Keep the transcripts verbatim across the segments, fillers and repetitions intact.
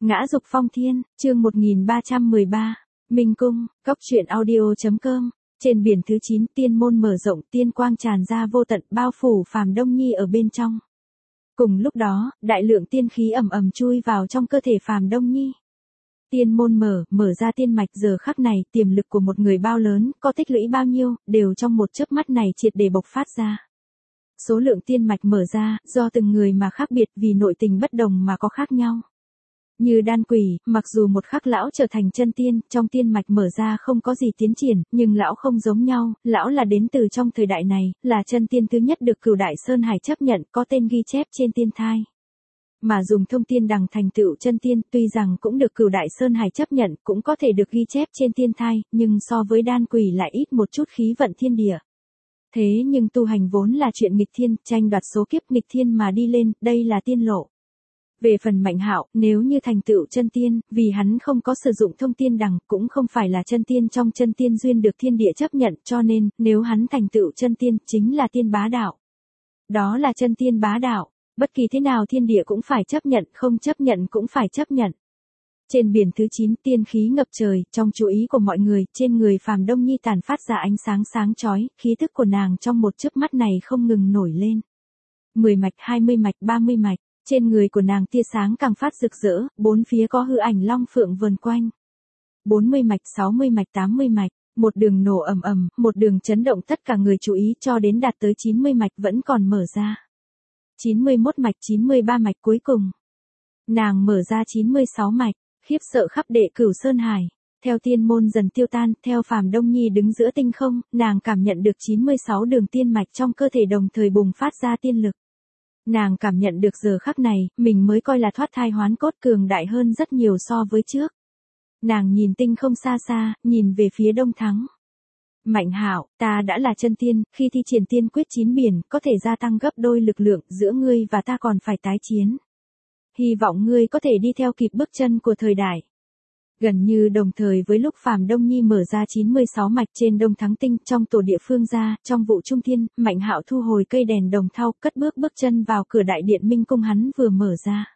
Ngã dục phong thiên, chương một nghìn ba trăm mười ba. Minh cung, cốc truyện audio.com. Trên biển thứ chín, tiên môn mở rộng, tiên quang tràn ra vô tận, bao phủ Phàm Đông Nhi ở bên trong. Cùng lúc đó, đại lượng tiên khí ầm ầm chui vào trong cơ thể Phàm Đông Nhi. Tiên môn mở, mở ra tiên mạch, giờ khắc này, tiềm lực của một người bao lớn, có tích lũy bao nhiêu, đều trong một chớp mắt này triệt để bộc phát ra. Số lượng tiên mạch mở ra, do từng người mà khác biệt, vì nội tình bất đồng mà có khác nhau. Như Đan Quỷ, mặc dù một khắc lão trở thành chân tiên, trong tiên mạch mở ra không có gì tiến triển, nhưng lão không giống nhau, lão là đến từ trong thời đại này, là chân tiên thứ nhất được Cửu Đại Sơn Hải chấp nhận, có tên ghi chép trên tiên thai. Mà dùng thông tiên đằng thành tựu chân tiên, tuy rằng cũng được Cửu Đại Sơn Hải chấp nhận, cũng có thể được ghi chép trên tiên thai, nhưng so với Đan Quỷ lại ít một chút khí vận thiên địa. Thế nhưng tu hành vốn là chuyện nghịch thiên, tranh đoạt số kiếp nghịch thiên mà đi lên, đây là tiên lộ. Về phần Mạnh Hạo, nếu như thành tựu chân tiên, vì hắn không có sử dụng thông tiên đằng, cũng không phải là chân tiên trong chân tiên duyên được thiên địa chấp nhận, cho nên, nếu hắn thành tựu chân tiên, chính là tiên bá đạo. Đó là chân tiên bá đạo, bất kỳ thế nào thiên địa cũng phải chấp nhận, không chấp nhận cũng phải chấp nhận. Trên biển thứ chín, tiên khí ngập trời, trong chú ý của mọi người, trên người Phàm Đông Nhi tàn phát ra ánh sáng sáng chói, khí tức của nàng trong một chớp mắt này không ngừng nổi lên. mười mạch, hai mươi mạch, ba mươi mạch. Trên người của nàng tia sáng càng phát rực rỡ, bốn phía có hư ảnh long phượng vần quanh. bốn mươi mạch, sáu mươi mạch, tám mươi mạch, một đường nổ ầm ầm, một đường chấn động tất cả người chú ý cho đến đạt tới chín mươi mạch vẫn còn mở ra. chín mươi mốt mạch, chín mươi ba mạch cuối cùng. Nàng mở ra chín mươi sáu mạch, khiếp sợ khắp đệ Cửu Sơn Hải. Theo tiên môn dần tiêu tan, theo Phàm Đông Nhi đứng giữa tinh không, nàng cảm nhận được chín mươi sáu đường tiên mạch trong cơ thể đồng thời bùng phát ra tiên lực. Nàng cảm nhận được giờ khắc này, mình mới coi là thoát thai hoán cốt cường đại hơn rất nhiều so với trước. Nàng nhìn tinh không xa xa, nhìn về phía đông thắng. Mạnh Hạo, ta đã là chân tiên, khi thi triển tiên quyết chín biển, có thể gia tăng gấp đôi lực lượng, giữa ngươi và ta còn phải tái chiến. Hy vọng ngươi có thể đi theo kịp bước chân của thời đại. Gần như đồng thời với lúc Phàm Đông Nhi mở ra chín mươi sáu mạch trên đông thắng tinh, trong tổ địa phương gia, trong vụ trung thiên, Mạnh Hạo thu hồi cây đèn đồng thau, cất bước bước chân vào cửa đại điện Minh cung hắn vừa mở ra.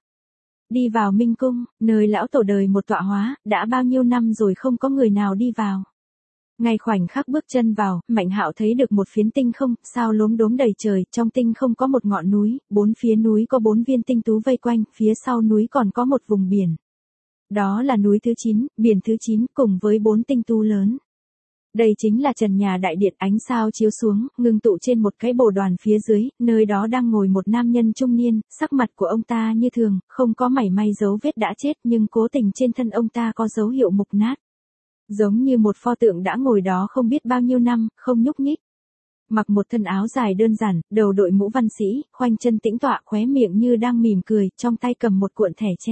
Đi vào Minh cung, nơi lão tổ đời một tọa hóa, đã bao nhiêu năm rồi không có người nào đi vào. Ngay khoảnh khắc bước chân vào, Mạnh Hạo thấy được một phiến tinh không, sao lốm đốm đầy trời, trong tinh không có một ngọn núi, bốn phía núi có bốn viên tinh tú vây quanh, phía sau núi còn có một vùng biển. Đó là núi thứ chín, biển thứ chín cùng với bốn tinh tú lớn. Đây chính là trần nhà đại điện, ánh sao chiếu xuống, ngưng tụ trên một cái bồ đoàn phía dưới, nơi đó đang ngồi một nam nhân trung niên, sắc mặt của ông ta như thường, không có mảy may dấu vết đã chết nhưng cố tình trên thân ông ta có dấu hiệu mục nát. Giống như một pho tượng đã ngồi đó không biết bao nhiêu năm, không nhúc nhích. Mặc một thân áo dài đơn giản, đầu đội mũ văn sĩ, khoanh chân tĩnh tọa, khóe miệng như đang mỉm cười, trong tay cầm một cuộn thẻ tre.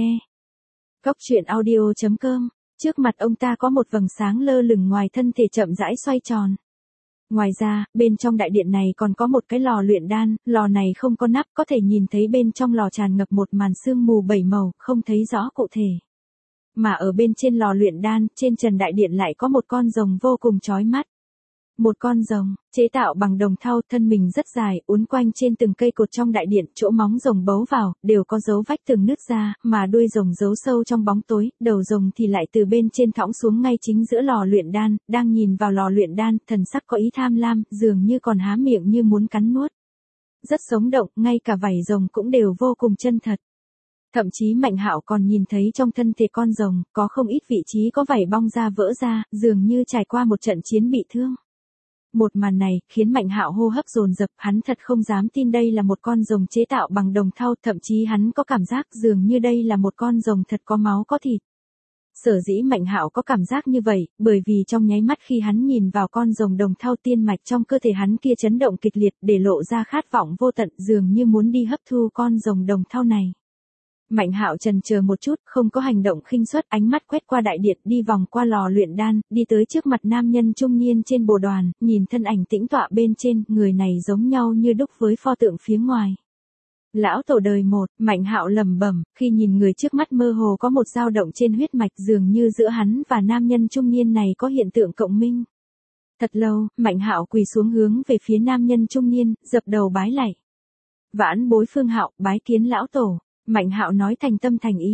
Cốc truyện audio.com. Trước mặt ông ta có một vầng sáng lơ lửng ngoài thân thể chậm rãi xoay tròn. Ngoài ra, bên trong đại điện này còn có một cái lò luyện đan, lò này không có nắp, có thể nhìn thấy bên trong lò tràn ngập một màn sương mù bảy màu, không thấy rõ cụ thể. Mà ở bên trên lò luyện đan, trên trần đại điện lại có một con rồng vô cùng chói mắt. Một con rồng, chế tạo bằng đồng thau, thân mình rất dài, uốn quanh trên từng cây cột trong đại điện, chỗ móng rồng bấu vào, đều có dấu vách tường nứt ra, mà đuôi rồng giấu sâu trong bóng tối, đầu rồng thì lại từ bên trên thõng xuống ngay chính giữa lò luyện đan, đang nhìn vào lò luyện đan, thần sắc có ý tham lam, dường như còn há miệng như muốn cắn nuốt. Rất sống động, ngay cả vảy rồng cũng đều vô cùng chân thật. Thậm chí Mạnh Hạo còn nhìn thấy trong thân thể con rồng, có không ít vị trí có vảy bong ra vỡ ra, dường như trải qua một trận chiến bị thương. Một màn này, khiến Mạnh Hạo hô hấp dồn dập, hắn thật không dám tin đây là một con rồng chế tạo bằng đồng thau, thậm chí hắn có cảm giác dường như đây là một con rồng thật có máu có thịt. Sở dĩ Mạnh Hạo có cảm giác như vậy, bởi vì trong nháy mắt khi hắn nhìn vào con rồng đồng thau, tiên mạch trong cơ thể hắn kia chấn động kịch liệt, để lộ ra khát vọng vô tận, dường như muốn đi hấp thu con rồng đồng thau này. Mạnh Hạo chần chờ một chút, không có hành động khinh suất, ánh mắt quét qua đại điện, đi vòng qua lò luyện đan, đi tới trước mặt nam nhân trung niên trên bồ đoàn, nhìn thân ảnh tĩnh tọa bên trên, người này giống nhau như đúc với pho tượng phía ngoài. Lão tổ đời một, Mạnh Hạo lẩm bẩm, khi nhìn người trước mắt mơ hồ có một dao động trên huyết mạch, dường như giữa hắn và nam nhân trung niên này có hiện tượng cộng minh. Thật lâu, Mạnh Hạo quỳ xuống hướng về phía nam nhân trung niên, dập đầu bái lạy. Vãn bối Phương Hạo, bái kiến lão tổ. Mạnh Hạo nói thành tâm thành ý,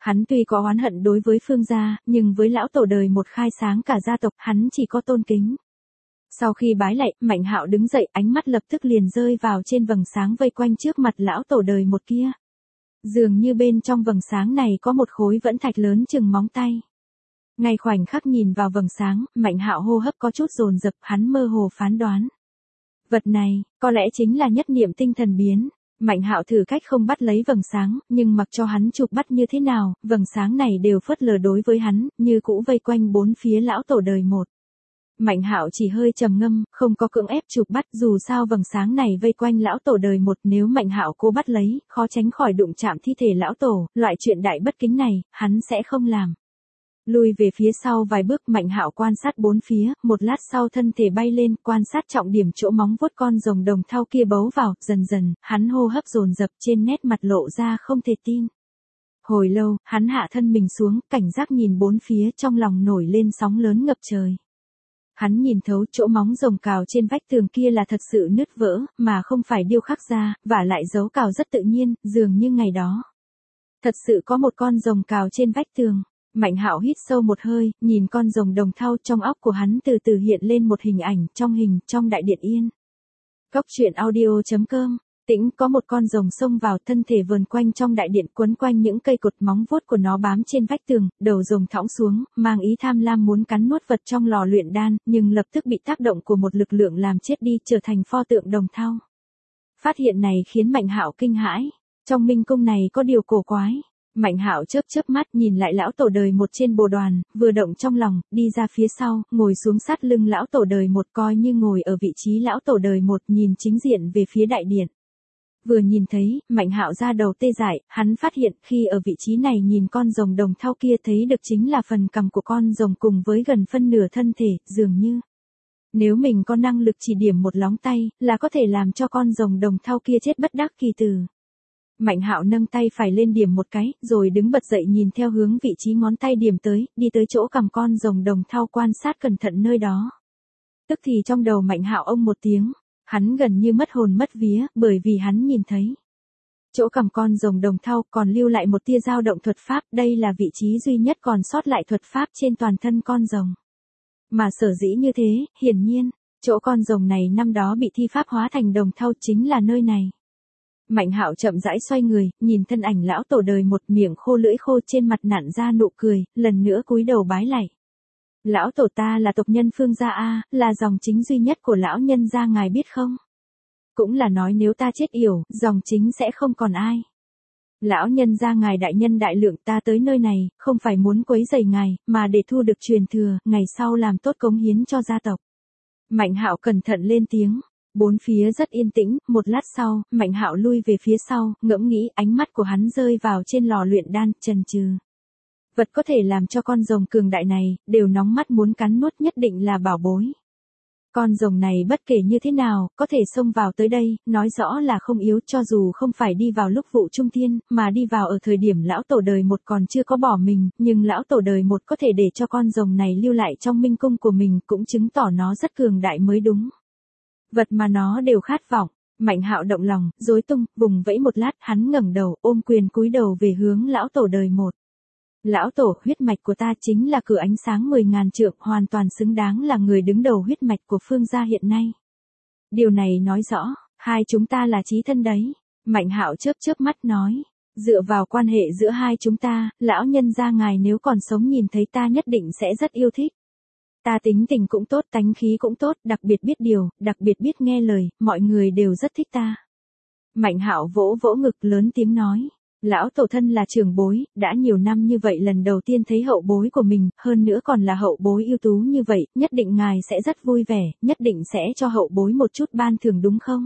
Hắn tuy có oán hận đối với Phương gia, nhưng với lão tổ đời một khai sáng cả gia tộc, hắn chỉ có tôn kính. Sau khi bái lạy, Mạnh Hạo đứng dậy, ánh mắt lập tức liền rơi vào trên vầng sáng vây quanh trước mặt lão tổ đời một kia. Dường như bên trong vầng sáng này có một khối vẫn thạch lớn chừng móng tay. Ngay khoảnh khắc nhìn vào vầng sáng, Mạnh Hạo hô hấp có chút dồn dập, hắn mơ hồ phán đoán. Vật này, có lẽ chính là nhất niệm tinh thần biến. Mạnh Hạo thử cách không bắt lấy vầng sáng, nhưng mặc cho hắn chụp bắt như thế nào, vầng sáng này đều phớt lờ đối với hắn, như cũ vây quanh bốn phía lão tổ đời một. Mạnh Hạo chỉ hơi trầm ngâm, không có cưỡng ép chụp bắt, dù sao vầng sáng này vây quanh lão tổ đời một, nếu Mạnh Hạo cố bắt lấy, khó tránh khỏi đụng chạm thi thể lão tổ, loại chuyện đại bất kính này, hắn sẽ không làm. Lùi về phía sau vài bước, Mạnh Hạo quan sát bốn phía, một lát sau thân thể bay lên, quan sát trọng điểm chỗ móng vuốt con rồng đồng thau kia bấu vào, dần dần, hắn hô hấp dồn dập, trên nét mặt lộ ra không thể tin. Hồi lâu, hắn hạ thân mình xuống, cảnh giác nhìn bốn phía, trong lòng nổi lên sóng lớn ngập trời. Hắn nhìn thấu chỗ móng rồng cào trên vách tường kia là thật sự nứt vỡ, mà không phải điêu khắc ra, và lại dấu cào rất tự nhiên, dường như ngày đó. Thật sự có một con rồng cào trên vách tường. Mạnh Hạo hít sâu một hơi, nhìn con rồng đồng thau, trong óc của hắn từ từ hiện lên một hình ảnh, trong hình, trong đại điện yên. Cốc truyện audio chấm com, tĩnh có một con rồng xông vào, thân thể vờn quanh trong đại điện, quấn quanh những cây cột, móng vuốt của nó bám trên vách tường, đầu rồng thõng xuống, mang ý tham lam muốn cắn nuốt vật trong lò luyện đan, nhưng lập tức bị tác động của một lực lượng làm chết đi, trở thành pho tượng đồng thau. Phát hiện này khiến Mạnh Hạo kinh hãi, trong minh cung này có điều cổ quái. Mạnh Hạo chớp chớp mắt nhìn lại lão tổ đời một trên bồ đoàn, vừa động trong lòng, đi ra phía sau, ngồi xuống sát lưng lão tổ đời một, coi như ngồi ở vị trí lão tổ đời một, nhìn chính diện về phía đại điện. Vừa nhìn thấy, Mạnh Hạo ra đầu tê dại, hắn phát hiện khi ở vị trí này nhìn con rồng đồng thau kia thấy được chính là phần cằm của con rồng cùng với gần phân nửa thân thể, dường như. Nếu mình có năng lực chỉ điểm một lóng tay, là có thể làm cho con rồng đồng thau kia chết bất đắc kỳ tử. Mạnh Hạo nâng tay phải lên điểm một cái, rồi đứng bật dậy nhìn theo hướng vị trí ngón tay điểm tới, đi tới chỗ cằm con rồng đồng thau quan sát cẩn thận nơi đó. Tức thì trong đầu Mạnh Hạo ông một tiếng, hắn gần như mất hồn mất vía, bởi vì hắn nhìn thấy. Chỗ cằm con rồng đồng thau còn lưu lại một tia dao động thuật pháp, đây là vị trí duy nhất còn sót lại thuật pháp trên toàn thân con rồng. Mà sở dĩ như thế, hiển nhiên, chỗ con rồng này năm đó bị thi pháp hóa thành đồng thau chính là nơi này. Mạnh Hạo chậm rãi xoay người, nhìn thân ảnh lão tổ đời một, miệng khô lưỡi khô, trên mặt nặn ra nụ cười, lần nữa cúi đầu bái lạy. Lão tổ ta là tộc nhân Phương gia a, là dòng chính duy nhất của lão nhân gia ngài biết không? Cũng là nói nếu ta chết yểu, dòng chính sẽ không còn ai. Lão nhân gia ngài đại nhân đại lượng, ta tới nơi này, không phải muốn quấy rầy ngài, mà để thu được truyền thừa, ngày sau làm tốt cống hiến cho gia tộc. Mạnh Hạo cẩn thận lên tiếng. Bốn phía rất yên tĩnh, một lát sau, Mạnh Hạo lui về phía sau, ngẫm nghĩ, ánh mắt của hắn rơi vào trên lò luyện đan, chần chừ. Vật có thể làm cho con rồng cường đại này, đều nóng mắt muốn cắn nuốt, nhất định là bảo bối. Con rồng này bất kể như thế nào, có thể xông vào tới đây, nói rõ là không yếu, cho dù không phải đi vào lúc vụ trung thiên, mà đi vào ở thời điểm lão tổ đời một còn chưa có bỏ mình, nhưng lão tổ đời một có thể để cho con rồng này lưu lại trong minh cung của mình, cũng chứng tỏ nó rất cường đại mới đúng. Vật mà nó đều khát vọng. Mạnh Hạo động lòng, rối tung, vùng vẫy một lát, hắn ngẩng đầu, ôm quyền cúi đầu về hướng lão tổ đời một. Lão tổ, huyết mạch của ta chính là cửa ánh sáng mười ngàn trượng, hoàn toàn xứng đáng là người đứng đầu huyết mạch của Phương gia hiện nay. Điều này nói rõ, hai chúng ta là chí thân đấy. Mạnh Hạo chớp chớp mắt nói, dựa vào quan hệ giữa hai chúng ta, lão nhân gia ngài nếu còn sống nhìn thấy ta nhất định sẽ rất yêu thích. Ta tính tình cũng tốt, tánh khí cũng tốt, đặc biệt biết điều, đặc biệt biết nghe lời, mọi người đều rất thích ta. Mạnh Hạo vỗ vỗ ngực lớn tiếng nói, lão tổ thân là trưởng bối, đã nhiều năm như vậy lần đầu tiên thấy hậu bối của mình, hơn nữa còn là hậu bối ưu tú như vậy, nhất định ngài sẽ rất vui vẻ, nhất định sẽ cho hậu bối một chút ban thưởng đúng không?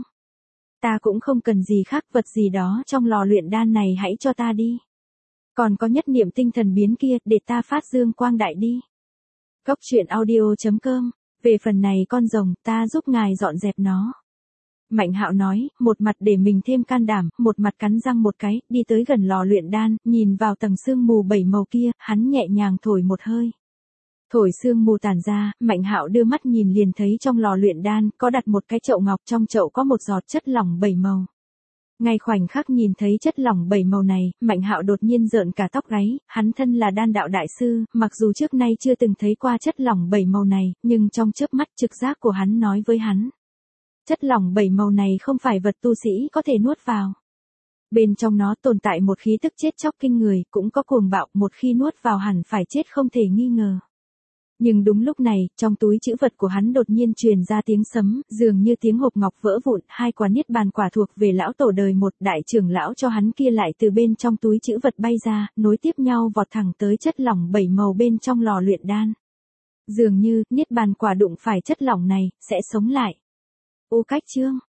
Ta cũng không cần gì khác, vật gì đó trong lò luyện đan này hãy cho ta đi. Còn có nhất niệm tinh thần biến kia, để ta phát dương quang đại đi. Cốc truyện audio chấm com, về phần này con rồng, ta giúp ngài dọn dẹp nó. Mạnh Hạo nói, một mặt để mình thêm can đảm, một mặt cắn răng một cái, đi tới gần lò luyện đan, nhìn vào tầng sương mù bảy màu kia, hắn nhẹ nhàng thổi một hơi. Thổi sương mù tản ra, Mạnh Hạo đưa mắt nhìn liền thấy trong lò luyện đan, có đặt một cái chậu ngọc, trong chậu có một giọt chất lỏng bảy màu. Ngay khoảnh khắc nhìn thấy chất lỏng bảy màu này, Mạnh Hạo đột nhiên rợn cả tóc gáy, hắn thân là đan đạo đại sư, mặc dù trước nay chưa từng thấy qua chất lỏng bảy màu này, nhưng trong chớp mắt trực giác của hắn nói với hắn. Chất lỏng bảy màu này không phải vật tu sĩ có thể nuốt vào. Bên trong nó tồn tại một khí tức chết chóc kinh người, cũng có cuồng bạo, một khi nuốt vào hẳn phải chết không thể nghi ngờ. Nhưng đúng lúc này, trong túi trữ vật của hắn đột nhiên truyền ra tiếng sấm, dường như tiếng hộp ngọc vỡ vụn, hai quả niết bàn quả thuộc về lão tổ đời một, đại trưởng lão cho hắn kia lại từ bên trong túi trữ vật bay ra, nối tiếp nhau vọt thẳng tới chất lỏng bảy màu bên trong lò luyện đan. Dường như, niết bàn quả đụng phải chất lỏng này, sẽ sống lại. Ô Cách Chương